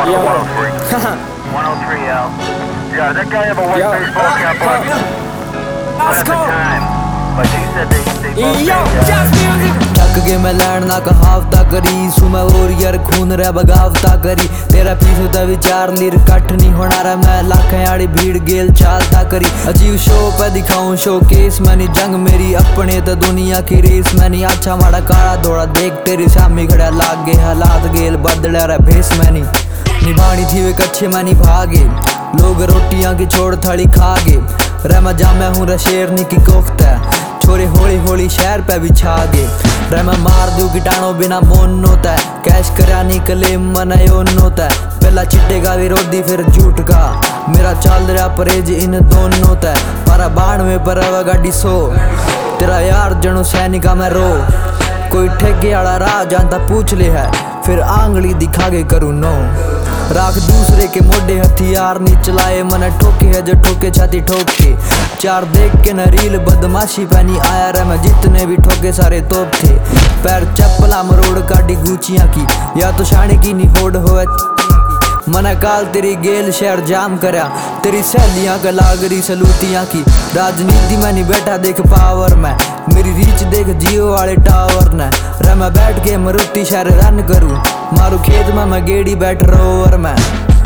One to 103. 103L. Yeah, that guy have a white baseball cap on. Not at the time, but he said they both थक गए मैं land ना कहावता करी सुमै और यार खून रे बगावता करी तेरा पीछे दा विचार लीर कट नहीं होना रे मैं लाखें आड़ी भीड़ गेल चालता करी अजीब शो पे दिखाऊं शो केस मैंने जंग मेरी अपने तो दुनिया की रेस मैंने अच्छा माड़ा काला दौड़ा देख तेरी सामी खड़ा लाग गए हालात गेल बदला रे भेस मैंने निभानी थी वे कच्चे मैं निभागे लोग रोटियां की छोड़ थाली खा गे रमा जामे हूँ रे शेरनी की कोख्त है छोरे होली होली शहर पे भी छा गे रमा मार दू कीटाणु बिना मोन होता है कैश करा निकले मनायोन होता है पहला चिट्टे का विरोधी फिर झूठ का मेरा चल रहा परहेज इन दोनों होता है पारा बाण में पर गाड़ी सो तेरा यार जणु सैनिका में रो कोई ठेके वाला राह जानता पूछ ले है फिर आंगली दिखा के करूँ नो राख दूसरे के मोटे हथियार नहीं चलाए मन ठोके है जो ठोके छाती ठोक के चार देख के न रील बदमाशी पहनी आया रे मैं जितने भी ठोके सारे तोप थे पैर चप्पला मरोड़ काटी गुचियां की या तो शाने की नहीं होड़ होए मना काल तेरी गेल शहर जाम करया तेरी सहेलियां का लागरी सलूतियां की राजनीति में नहीं बैठा देख पावर में मेरी रीच देख जियो वाले टावर ने रे मैं बैठ के मरुति शहर रन करूं मारू खेत में मैं गेड़ी बैठ रोवर में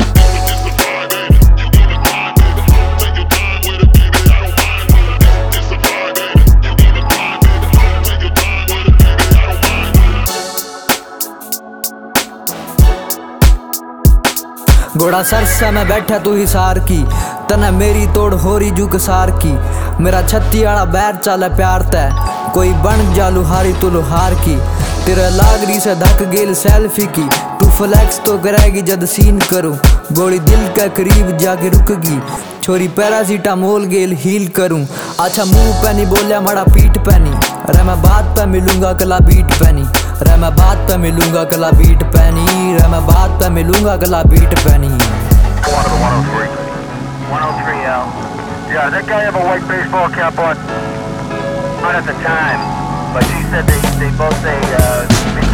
घोड़ा सरसा में बैठा तू ही सार की तना मेरी तोड़ हो रही जुक सार की मेरा छत्ती वाला बैर चाला प्यार तय कोई बन जालू हारी तू लोहार की तेरा लागरी से धक गेल सेल्फी की तू फ्लैक्स तो करेगी जद सीन करूं गोली दिल के करीब जाके रुकगी छोरी पैरासीटामोल गेल हील करूं अच्छा मुंह पे नहीं बोलिया मड़ा पीठ पैनी रे मैं बात पे मिलूंगा कला बीट पैनी रे मैं बात पे मिलूंगा कला बीट पैनी रे मैं बात पे मिलूंगा कला बीट पैनी 103L. Yeah, that guy have a white baseball cap on. Not at the time, but he said they both say